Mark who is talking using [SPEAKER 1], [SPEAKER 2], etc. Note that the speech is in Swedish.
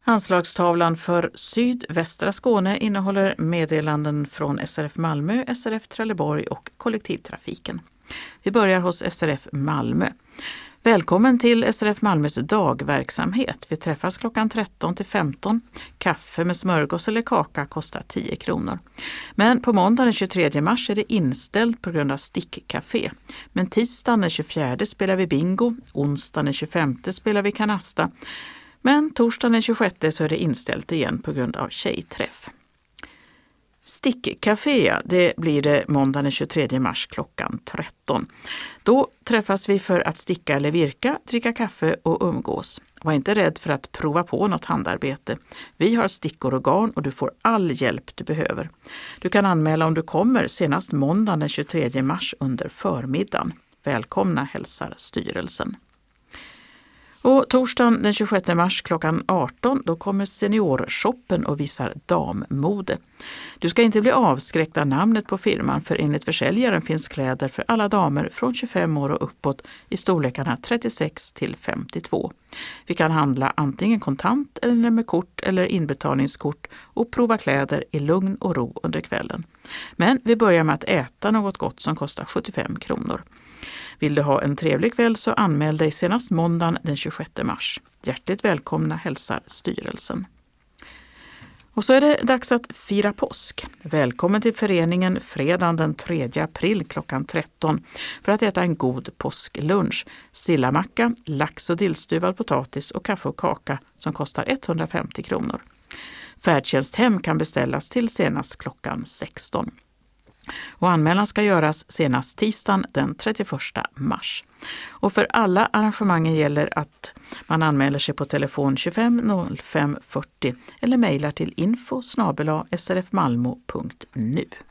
[SPEAKER 1] Anslagstavlan för sydvästra Skåne innehåller meddelanden från SRF Malmö, SRF Trelleborg och kollektivtrafiken. Vi börjar hos SRF Malmö. Välkommen till SRF Malmös dagverksamhet. Vi träffas klockan 13 till 15. Kaffe med smörgås eller kaka kostar 10 kronor. Men på måndag den 23 mars är det inställt på grund av stickcafé. Men tisdagen den 24 spelar vi bingo, onsdagen den 25 spelar vi kanasta. Men torsdagen den 26 så är det inställt igen på grund av tjejträff. Stickcafé, det blir det måndag den 23 mars klockan 13. Då träffas vi för att sticka eller virka, dricka kaffe och umgås. Var inte rädd för att prova på något handarbete. Vi har stickor och garn och du får all hjälp du behöver. Du kan anmäla om du kommer senast måndag den 23 mars under förmiddagen. Välkomna hälsar styrelsen. Och torsdagen den 26 mars klockan 18 då kommer seniorshoppen och visar dammode. Du ska inte bli avskräckt av namnet på firman, för enligt försäljaren finns kläder för alla damer från 25 år och uppåt i storlekarna 36 till 52. Vi kan handla antingen kontant eller med kort eller inbetalningskort och prova kläder i lugn och ro under kvällen. Men vi börjar med att äta något gott som kostar 75 kronor. Vill du ha en trevlig kväll så anmäl dig senast måndagen den 26 mars. Hjärtligt välkomna hälsar styrelsen. Och så är det dags att fira påsk. Välkommen till föreningen fredagen den 3 april klockan 13 för att äta en god påsklunch. Sillamacka, lax och dillstuvad potatis och kaffe och kaka som kostar 150 kronor. Färdtjänsthem kan beställas till senast klockan 16. Och anmälan ska göras senast tisdagen den 31 mars. Och för alla arrangemangen gäller att man anmäler sig på telefon 25 05 40 eller mejlar till info@srfmalmo.nu.